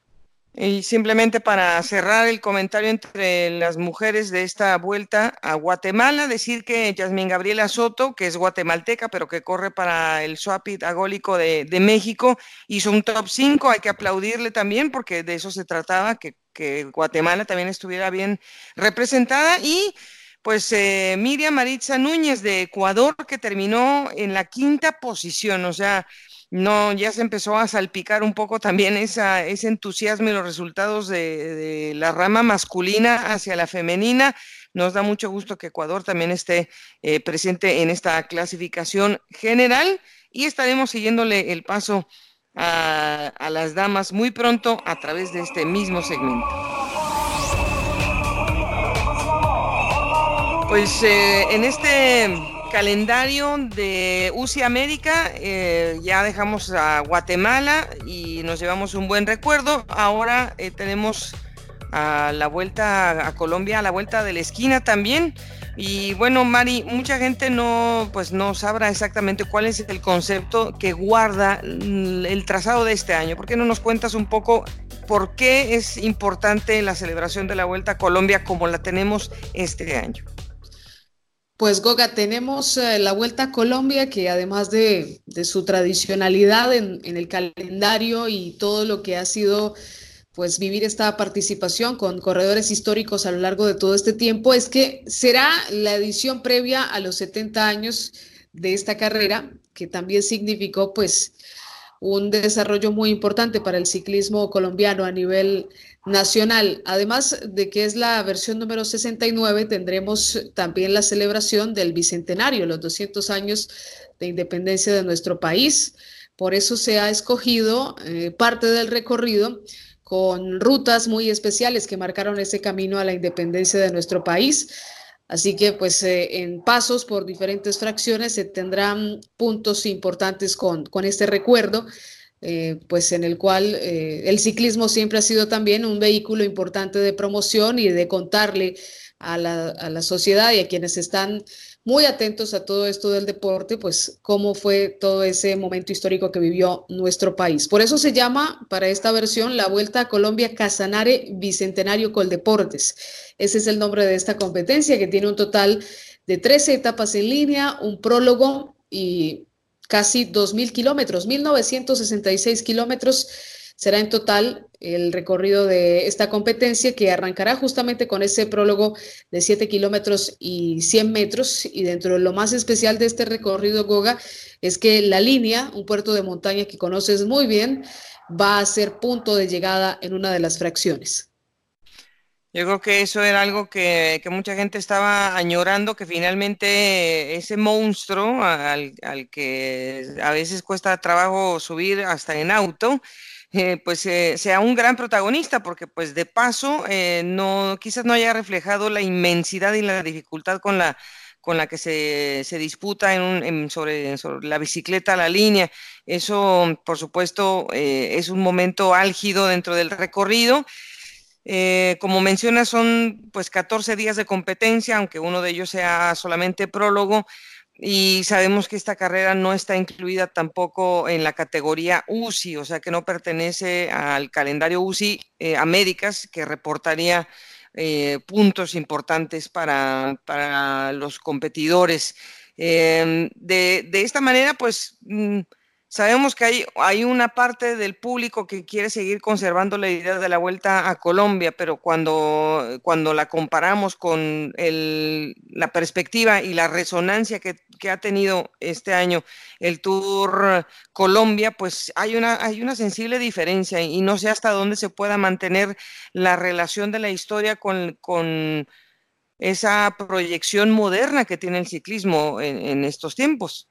[SPEAKER 1] Y simplemente para cerrar el comentario entre las mujeres de esta vuelta a Guatemala, decir que Yasmín Gabriela Soto, que es guatemalteca, pero que corre para el Swapit agólico de México, hizo un top 5. Hay que aplaudirle también, porque de eso se trataba, que Guatemala también estuviera bien representada. Y pues Miriam Maritza Núñez de Ecuador, que terminó en la quinta posición. O sea, no, ya se empezó a salpicar un poco también ese entusiasmo y los resultados de la rama masculina hacia la femenina. Nos da mucho gusto que Ecuador también esté presente en esta clasificación general, y estaremos siguiéndole el paso a las damas muy pronto a través de este mismo segmento. Pues en este calendario de UCI América ya dejamos a Guatemala y nos llevamos un buen recuerdo. Ahora tenemos a la vuelta a Colombia, a la vuelta de la esquina también. Y bueno, Mari, mucha gente pues no sabrá exactamente cuál es el concepto que guarda el trazado de este año. ¿Por qué no nos cuentas un poco por qué es importante la celebración de la Vuelta a Colombia como la tenemos este año?
[SPEAKER 2] Pues Goga, tenemos la Vuelta a Colombia, que además de su tradicionalidad en el calendario y todo lo que ha sido pues vivir esta participación con corredores históricos a lo largo de todo este tiempo, es que será la edición previa a los 70 años de esta carrera, que también significó pues un desarrollo muy importante para el ciclismo colombiano a nivel nacional. Además de que es la versión número 69, tendremos también la celebración del Bicentenario, los 200 años de independencia de nuestro país. por eso se ha escogido parte del recorrido con rutas muy especiales que marcaron ese camino a la independencia de nuestro país. Así que pues en pasos por diferentes fracciones se tendrán puntos importantes con este recuerdo, pues en el cual el ciclismo siempre ha sido también un vehículo importante de promoción y de contarle a la sociedad y a quienes están muy atentos a todo esto del deporte, pues cómo fue todo ese momento histórico que vivió nuestro país. Por eso se llama para esta versión la Vuelta a Colombia Casanare Bicentenario Coldeportes. Ese es el nombre de esta competencia que tiene un total de 13 etapas en línea, un prólogo y casi 2.000 kilómetros, 1.966 kilómetros será en total el recorrido de esta competencia, que arrancará justamente con ese prólogo de 7 kilómetros y 100 metros. Y dentro de lo más especial de este recorrido, Goga, es que la línea, un puerto de montaña que conoces muy bien, va a ser punto de llegada en una de las fracciones.
[SPEAKER 1] Yo creo que eso era algo que mucha gente estaba añorando, que finalmente ese monstruo al que a veces cuesta trabajo subir hasta en auto, pues sea un gran protagonista, porque pues de paso no, quizás no haya reflejado la inmensidad y la dificultad con la que se disputa sobre la bicicleta a la línea. Eso, por supuesto, es un momento álgido dentro del recorrido. Como mencionas, son pues 14 días de competencia, aunque uno de ellos sea solamente prólogo, y sabemos que esta carrera no está incluida tampoco en la categoría UCI, o sea que no pertenece al calendario UCI Américas, que reportaría puntos importantes para los competidores. De esta manera, pues sabemos que hay una parte del público que quiere seguir conservando la idea de la Vuelta a Colombia, pero cuando la comparamos con la perspectiva y la resonancia que ha tenido este año el Tour Colombia, pues hay una sensible diferencia y no sé hasta dónde se pueda mantener la relación de la historia con esa proyección moderna que tiene el ciclismo en estos tiempos.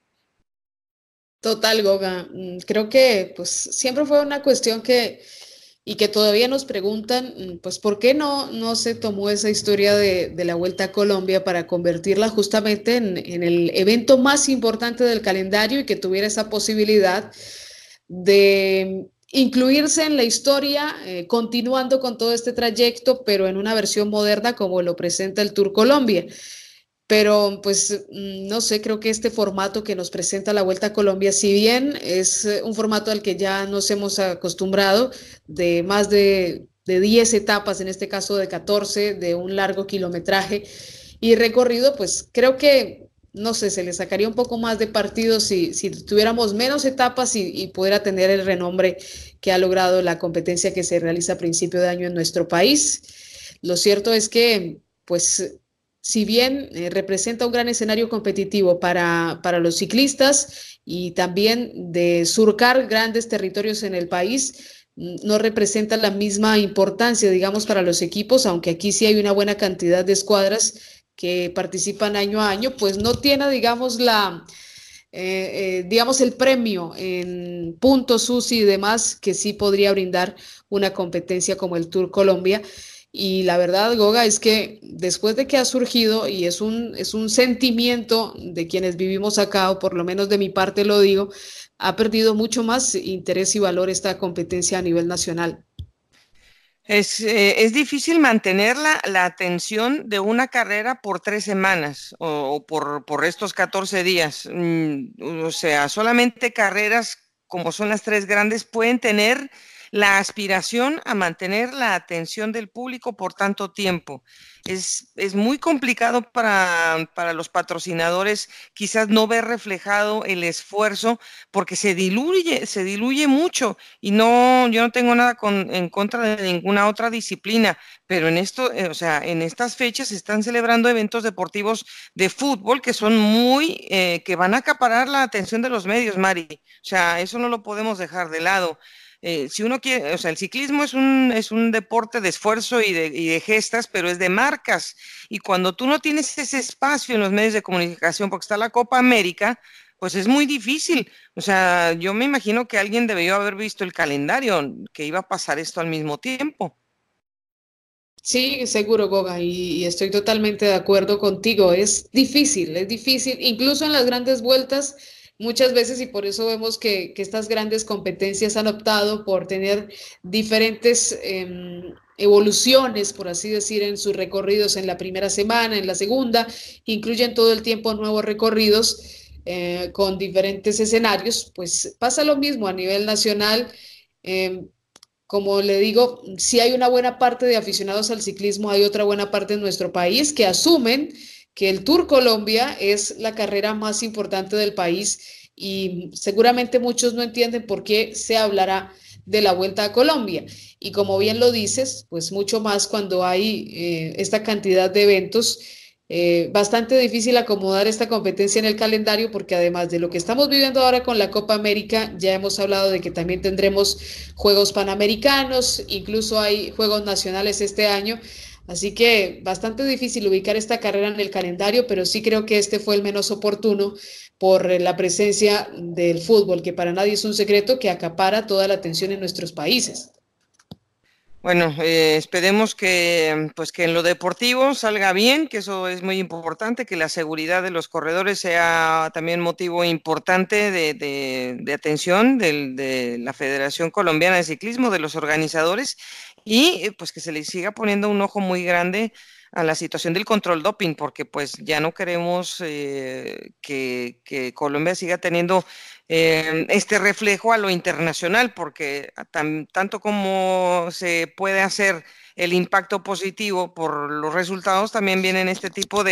[SPEAKER 2] Total, Goga. Creo que pues siempre fue una cuestión y que todavía nos preguntan, pues, ¿por qué no se tomó esa historia de la Vuelta a Colombia para convertirla justamente en el evento más importante del calendario y que tuviera esa posibilidad de incluirse en la historia, continuando con todo este trayecto, pero en una versión moderna como lo presenta el Tour Colombia? Pero pues no sé, creo que este formato que nos presenta la Vuelta a Colombia, si bien es un formato al que ya nos hemos acostumbrado, de más de 10 etapas, en este caso de 14, de un largo kilometraje y recorrido, pues creo que, no sé, se le sacaría un poco más de partido si tuviéramos menos etapas y pudiera tener el renombre que ha logrado la competencia que se realiza a principio de año en nuestro país. Lo cierto es que, pues, si bien representa un gran escenario competitivo para los ciclistas y también de surcar grandes territorios en el país, no representa la misma importancia, digamos, para los equipos, aunque aquí sí hay una buena cantidad de escuadras que participan año a año, pues no tiene, digamos, digamos, el premio en puntos UCI y demás que sí podría brindar una competencia como el Tour Colombia. Y la verdad, Goga, es que después de que ha surgido, y es un sentimiento de quienes vivimos acá, o por lo menos de mi parte lo digo, ha perdido mucho más interés y valor esta competencia a nivel nacional.
[SPEAKER 1] Es difícil mantener la atención de una carrera por 3 semanas o por estos 14 días. O sea, solamente carreras como son las tres grandes pueden tener la aspiración a mantener la atención del público por tanto tiempo. Es muy complicado para los patrocinadores quizás no ver reflejado el esfuerzo porque se diluye mucho. Y no, yo no tengo nada en contra de ninguna otra disciplina, pero en esto, o sea, en estas fechas se están celebrando eventos deportivos de fútbol que son que van a acaparar la atención de los medios, Mari. O sea, eso no lo podemos dejar de lado. Si uno quiere, o sea, el ciclismo es un deporte de esfuerzo y de gestas, pero es de marcas. Y cuando tú no tienes ese espacio en los medios de comunicación, porque está la Copa América, pues es muy difícil. O sea, yo me imagino que alguien debió haber visto el calendario, que iba a pasar esto al mismo tiempo.
[SPEAKER 2] Sí, seguro, Goga, y estoy totalmente de acuerdo contigo. Es difícil, incluso en las grandes vueltas, muchas veces, y por eso vemos que estas grandes competencias han optado por tener diferentes evoluciones, por así decir, en sus recorridos en la primera semana, en la segunda, incluyen todo el tiempo nuevos recorridos con diferentes escenarios. Pues pasa lo mismo a nivel nacional. em, Como le digo, si hay una buena parte de aficionados al ciclismo, hay otra buena parte en nuestro país que asumen que el Tour Colombia es la carrera más importante del país y seguramente muchos no entienden por qué se hablará de la Vuelta a Colombia. Y como bien lo dices, pues mucho más cuando hay esta cantidad de eventos. Bastante difícil acomodar esta competencia en el calendario porque además de lo que estamos viviendo ahora con la Copa América, ya hemos hablado de que también tendremos Juegos Panamericanos, incluso hay Juegos Nacionales este año. Así que bastante difícil ubicar esta carrera en el calendario, pero sí creo que este fue el menos oportuno por la presencia del fútbol, que para nadie es un secreto que acapara toda la atención en nuestros países.
[SPEAKER 1] Bueno, esperemos que, pues que en lo deportivo salga bien, que eso es muy importante, que la seguridad de los corredores sea también motivo importante de atención de la Federación Colombiana de Ciclismo, de los organizadores, y pues que se les siga poniendo un ojo muy grande a la situación del control doping, porque pues ya no queremos que Colombia siga teniendo este reflejo a lo internacional, porque tanto como se puede hacer el impacto positivo por los resultados, también vienen este tipo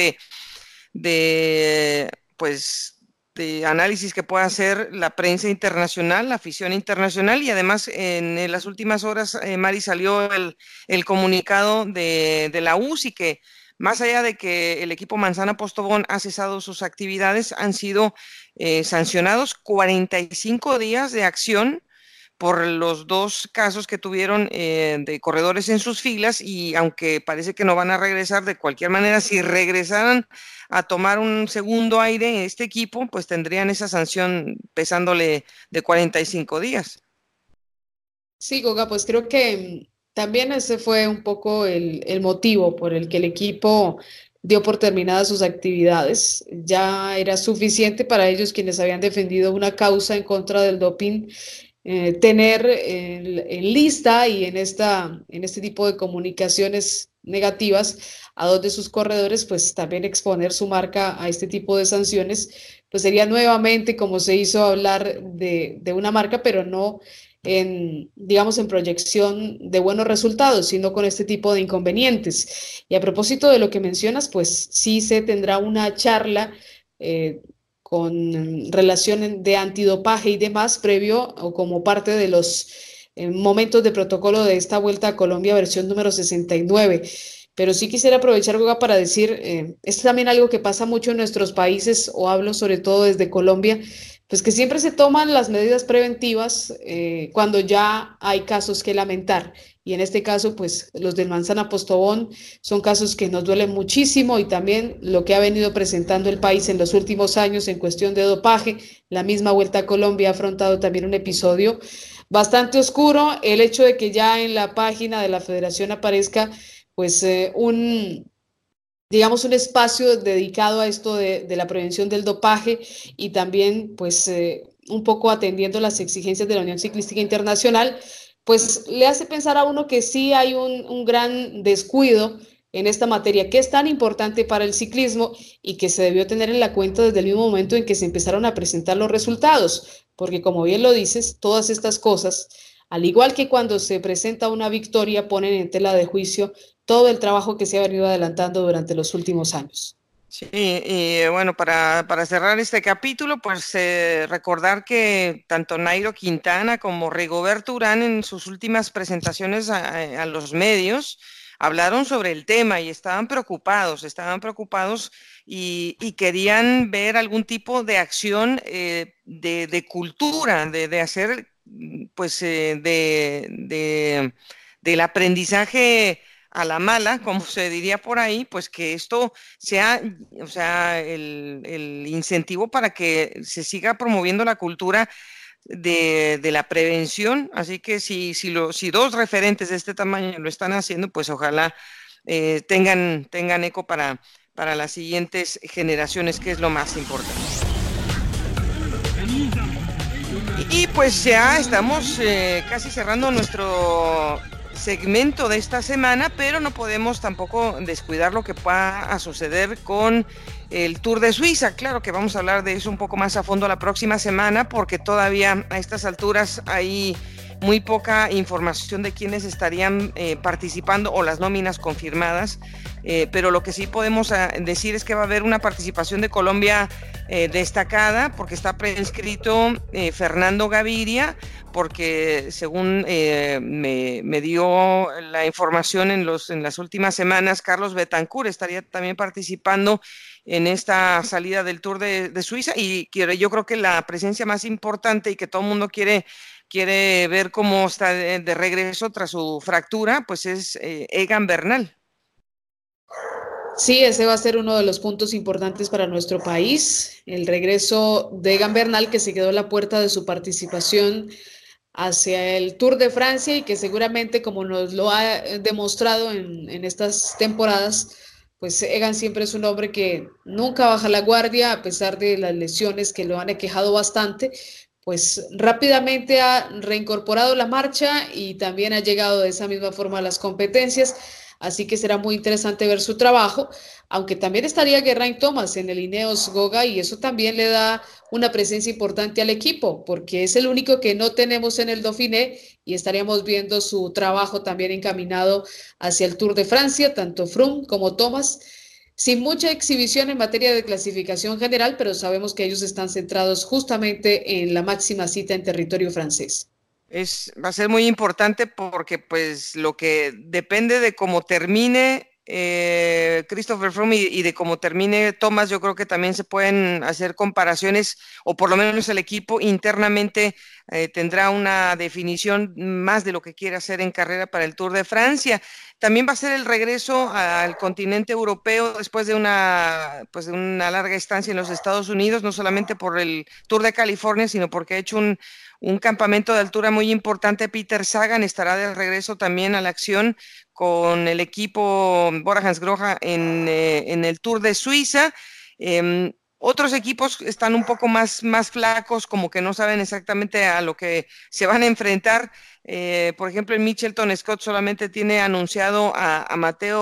[SPEAKER 1] de pues de análisis que puede hacer la prensa internacional, la afición internacional, y además en las últimas horas, Mari, salió el comunicado de la UCI que más allá de que el equipo Manzana Postobón ha cesado sus actividades, han sido sancionados 45 días de acción por los dos casos que tuvieron de corredores en sus filas, y aunque parece que no van a regresar, de cualquier manera, si regresaran a tomar un segundo aire este equipo, pues tendrían esa sanción pesándole de 45 días.
[SPEAKER 2] Sí, Goga, pues creo que también ese fue un poco el motivo por el que el equipo dio por terminadas sus actividades. Ya era suficiente para ellos quienes habían defendido una causa en contra del doping, tener en lista y en este tipo de comunicaciones negativas a dos de sus corredores, pues también exponer su marca a este tipo de sanciones, pues sería nuevamente como se hizo hablar de una marca, pero no digamos, en proyección de buenos resultados, sino con este tipo de inconvenientes. Y a propósito de lo que mencionas, pues sí se tendrá una charla con relación de antidopaje y demás previo o como parte de los momentos de protocolo de esta Vuelta a Colombia versión número 69. Pero sí quisiera aprovechar, Goga, para decir, es también algo que pasa mucho en nuestros países, o hablo sobre todo desde Colombia, pues que siempre se toman las medidas preventivas cuando ya hay casos que lamentar. Y en este caso, pues los del Manzana Postobón son casos que nos duelen muchísimo y también lo que ha venido presentando el país en los últimos años en cuestión de dopaje. La misma Vuelta a Colombia ha afrontado también un episodio bastante oscuro. El hecho de que ya en la página de la federación aparezca pues digamos, un espacio dedicado a esto de la prevención del dopaje y también, pues, un poco atendiendo las exigencias de la Unión Ciclística Internacional, pues le hace pensar a uno que sí hay un gran descuido en esta materia que es tan importante para el ciclismo y que se debió tener en la cuenta desde el mismo momento en que se empezaron a presentar los resultados, porque como bien lo dices, todas estas cosas, al igual que cuando se presenta una victoria, ponen en tela de juicio todo el trabajo que se ha venido adelantando durante los últimos años.
[SPEAKER 1] Sí, y bueno, para cerrar este capítulo, pues recordar que tanto Nairo Quintana como Rigoberto Urán en sus últimas presentaciones a los medios hablaron sobre el tema y estaban preocupados y querían ver algún tipo de acción de cultura, de hacer, pues, del aprendizaje a la mala, como se diría por ahí, pues que esto sea, o sea, el incentivo para que se siga promoviendo la cultura de la prevención. Así que si dos referentes de este tamaño lo están haciendo, pues ojalá tengan eco para las siguientes generaciones, que es lo más importante. Y pues ya estamos casi cerrando nuestro segmento de esta semana, pero no podemos tampoco descuidar lo que va a suceder con el Tour de Suiza. Claro que vamos a hablar de eso un poco más a fondo la próxima semana, porque todavía a estas alturas hay muy poca información de quiénes estarían participando o las nóminas confirmadas, pero lo que sí podemos decir es que va a haber una participación de Colombia destacada, porque está preinscrito Fernando Gaviria, porque según me dio la información en las últimas semanas, Carlos Betancur estaría también participando en esta salida del Tour de Suiza, y yo creo que la presencia más importante y que todo el mundo quiere ver cómo está de regreso tras su fractura, pues es Egan Bernal.
[SPEAKER 2] Sí, ese va a ser uno de los puntos importantes para nuestro país, el regreso de Egan Bernal, que se quedó a la puerta de su participación hacia el Tour de Francia y que seguramente, como nos lo ha demostrado en estas temporadas, pues Egan siempre es un hombre que nunca baja la guardia a pesar de las lesiones que lo han aquejado bastante, pues rápidamente ha reincorporado la marcha y también ha llegado de esa misma forma a las competencias, así que será muy interesante ver su trabajo, aunque también estaría Geraint Thomas en el Ineos Goga y eso también le da una presencia importante al equipo, porque es el único que no tenemos en el Dauphiné y estaríamos viendo su trabajo también encaminado hacia el Tour de Francia, tanto Froome como Thomas, sin mucha exhibición en materia de clasificación general, pero sabemos que ellos están centrados justamente en la máxima cita en territorio francés.
[SPEAKER 1] Va a ser muy importante porque pues lo que depende de cómo termine Christopher Froome y de cómo termine Thomas, yo creo que también se pueden hacer comparaciones, o por lo menos el equipo internamente tendrá una definición más de lo que quiere hacer en carrera para el Tour de Francia. También va a ser el regreso al continente europeo después pues de una larga estancia en los Estados Unidos, no solamente por el Tour de California, sino porque ha hecho un campamento de altura muy importante. Peter Sagan estará de regreso también a la acción con el equipo Bora Hansgrohe en el Tour de Suiza. Otros equipos están un poco más flacos, como que no saben exactamente a lo que se van a enfrentar. Por ejemplo, el Mitchelton Scott solamente tiene anunciado a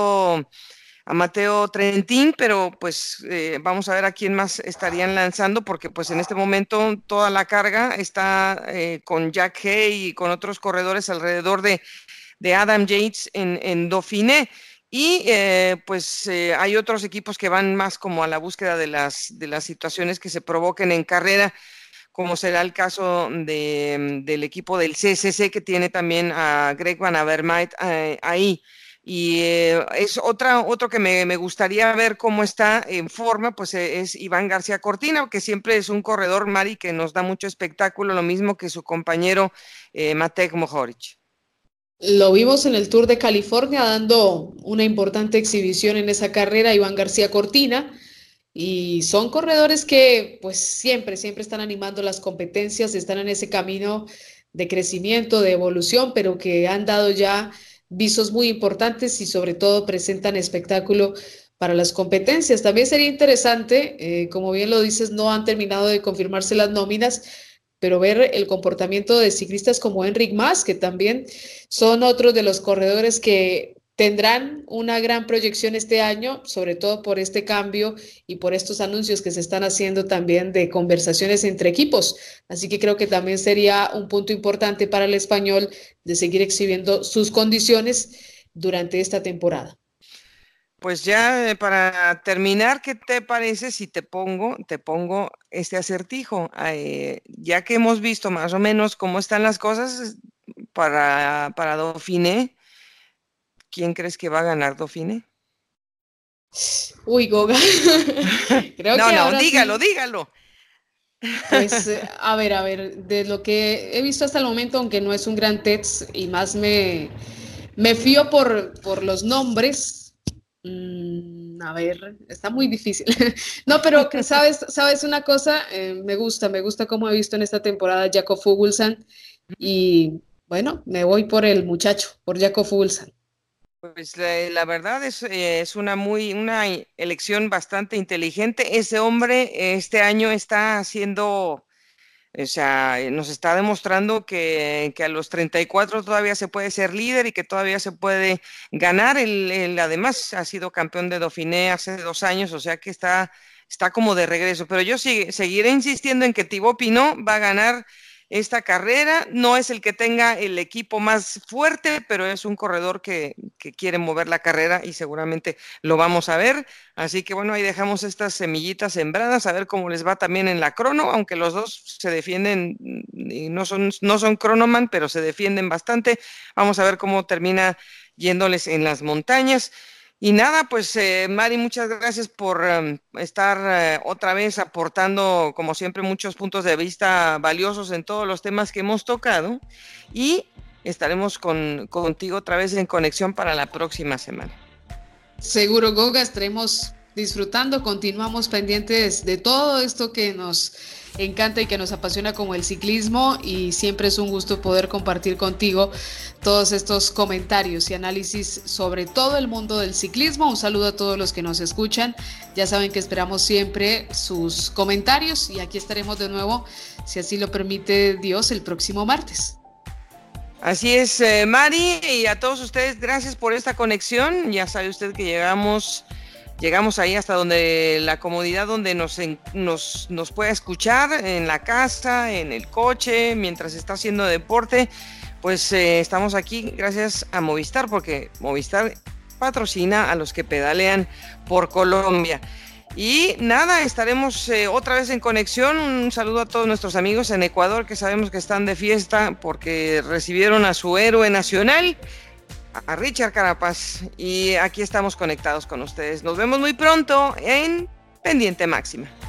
[SPEAKER 1] Matteo Trentin, pero pues vamos a ver a quién más estarían lanzando, porque pues en este momento toda la carga está con Jack Hay y con otros corredores alrededor de Adam Yates en Dauphiné. Y hay otros equipos que van más como a la búsqueda de las situaciones que se provoquen en carrera, como será el caso del equipo del CCC, que tiene también a Greg Van Avermaet ahí. Y es otro que me gustaría ver cómo está en forma, pues es Iván García Cortina, que siempre es un corredor, Mari, que nos da mucho espectáculo, lo mismo que su compañero Matej Mohoric.
[SPEAKER 2] Lo vimos en el Tour de California dando una importante exhibición en esa carrera, Iván García Cortina, y son corredores que pues siempre están animando las competencias, están en ese camino de crecimiento, de evolución, pero que han dado ya visos muy importantes y sobre todo presentan espectáculo para las competencias. También sería interesante, como bien lo dices, no han terminado de confirmarse las nóminas, pero ver el comportamiento de ciclistas como Enric Mas, que también son otros de los corredores que tendrán una gran proyección este año, sobre todo por este cambio y por estos anuncios que se están haciendo también de conversaciones entre equipos. Así que creo que también sería un punto importante para el español de seguir exhibiendo sus condiciones durante esta temporada.
[SPEAKER 1] Pues ya para terminar, ¿qué te parece si te pongo este acertijo? Ya que hemos visto más o menos cómo están las cosas para Dauphiné, ¿quién crees que va a ganar Dauphiné?
[SPEAKER 2] Uy, Goga, creo que
[SPEAKER 1] No,
[SPEAKER 2] ahora
[SPEAKER 1] dígalo,
[SPEAKER 2] sí.
[SPEAKER 1] dígalo.
[SPEAKER 2] Pues a ver, de lo que he visto hasta el momento, aunque no es un gran test y más me Me fío por los nombres. A ver, está muy difícil. No, pero sabes una cosa, me gusta cómo he visto en esta temporada Jakob Fuglsang y bueno, me voy por el muchacho, por Jakob Fuglsang.
[SPEAKER 1] Pues la verdad es una elección bastante inteligente. Ese hombre este año está haciendo, o sea, nos está demostrando que a los 34 todavía se puede ser líder y que todavía se puede ganar. Él además ha sido campeón de Dauphiné hace 2 años, o sea que está como de regreso. Pero yo seguiré insistiendo en que Thibaut Pinot va a ganar esta carrera. No es el que tenga el equipo más fuerte, pero es un corredor que quiere mover la carrera y seguramente lo vamos a ver. Así que bueno, ahí dejamos estas semillitas sembradas, a ver cómo les va también en la crono, aunque los dos se defienden y no son cronoman, pero se defienden bastante. Vamos a ver cómo termina yéndoles en las montañas. Y nada, pues Mari, muchas gracias por estar otra vez aportando, como siempre, muchos puntos de vista valiosos en todos los temas que hemos tocado. Y estaremos contigo otra vez en conexión para la próxima semana.
[SPEAKER 2] Seguro, Goga, estaremos disfrutando, continuamos pendientes de todo esto que nos encanta y que nos apasiona como el ciclismo, y siempre es un gusto poder compartir contigo todos estos comentarios y análisis sobre todo el mundo del ciclismo. Un saludo a todos los que nos escuchan, ya saben que esperamos siempre sus comentarios y aquí estaremos de nuevo, si así lo permite Dios, el próximo martes.
[SPEAKER 1] Así es, Mari, y a todos ustedes, gracias por esta conexión. Ya sabe usted que llegamos ahí hasta donde la comodidad donde nos pueda escuchar, en la casa, en el coche, mientras está haciendo deporte. Pues estamos aquí gracias a Movistar, porque Movistar patrocina a los que pedalean por Colombia. Y nada, estaremos otra vez en conexión. Un saludo a todos nuestros amigos en Ecuador, que sabemos que están de fiesta porque recibieron a su héroe nacional, a Richard Carapaz, y aquí estamos conectados con ustedes. Nos vemos muy pronto en Pendiente Máxima.